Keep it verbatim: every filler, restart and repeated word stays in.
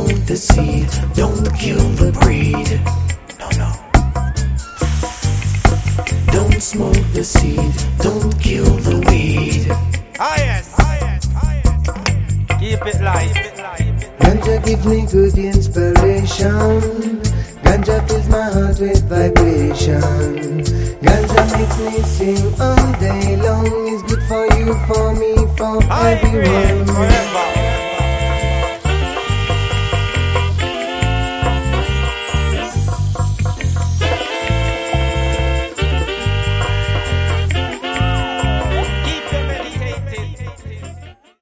smoke the seed, don't kill the breed. No, no. Don't smoke the seed, don't kill the weed. Ah yes, ah yes, ah yes. Keep it light. Ganja give me good inspiration. Ganja fills my heart with vibration. Ganja makes me sing all day long. It's good for you, for me, for I everyone. forever.